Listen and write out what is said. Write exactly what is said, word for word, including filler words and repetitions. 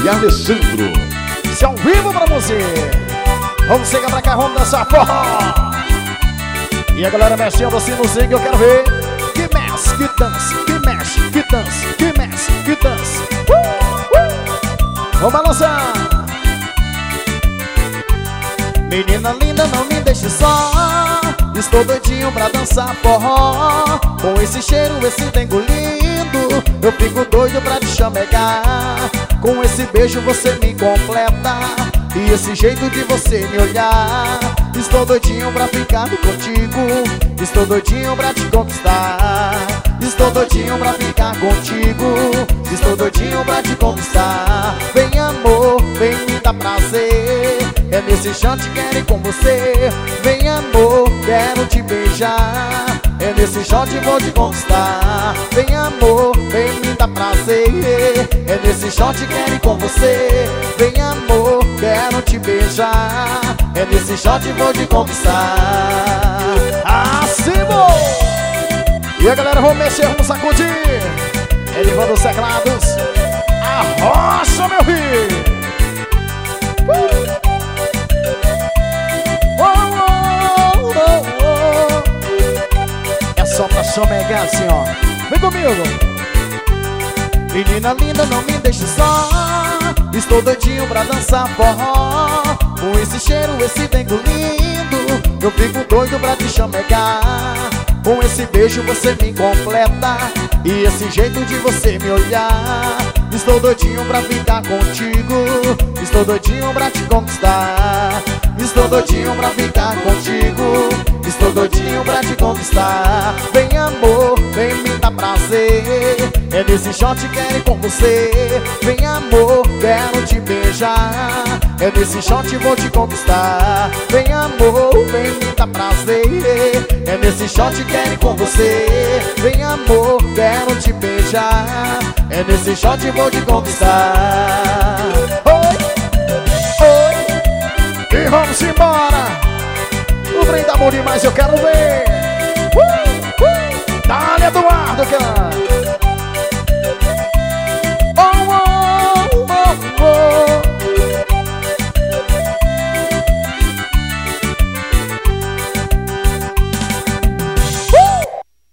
e Alessandro. Se ao vivo pra você. Vamos chegar pra cá, vamos dançar forró. E a galera mexendo assim no zingue, eu quero ver. Que mexe, que dança, que mexe, que dança, que mexe, que dança. uh, uh. Vamos balançar. Menina linda, não me deixe só. Estou doidinho pra dançar forró. Com esse cheiro, esse dengo lindo, eu fico doido pra te chamegar. Com esse beijo você me completa, e esse jeito de você me olhar. Estou doidinho pra ficar contigo, estou doidinho pra te conquistar. Estou doidinho pra ficar contigo, estou doidinho pra te conquistar. Vem amor, vem me dar prazer, é nesse instante quero ir com você. Vem amor, quero te beijar, é nesse instante vou te conquistar. Vem amor, vem me dar prazer, é nesse instante quero ir com você. Vem amor, quero te beijar, é nesse instante vou te conquistar. Assim vou! E a galera, vamos mexer, vamos sacudir. Elevando os teclados. Arrocha, meu filho. uh. oh, oh, oh, oh. É só pra chamegar assim, ó. Vem comigo. Menina linda, não me deixe só. Estou doidinho pra dançar forró. Com esse cheiro, esse dengo lindo, eu fico doido pra te chamegar. Com esse beijo você me completa, e esse jeito de você me olhar. Estou doidinho pra ficar contigo, estou doidinho pra te conquistar. Estou doidinho pra ficar contigo, estou doidinho pra te conquistar. Vem amor, vem me dar prazer, é nesse shot quero ir com você. Vem amor, quero te beijar, é nesse shot vou te conquistar. Vem amor, vem me dar prazer, é nesse shot quero ir com você. Vem amor, quero te beijar, é nesse shot vou te conquistar. Oi, oi, e vamos embora. O trem tá bom demais, eu quero ver. uh, uh. Dá-lhe, Eduardo, cara.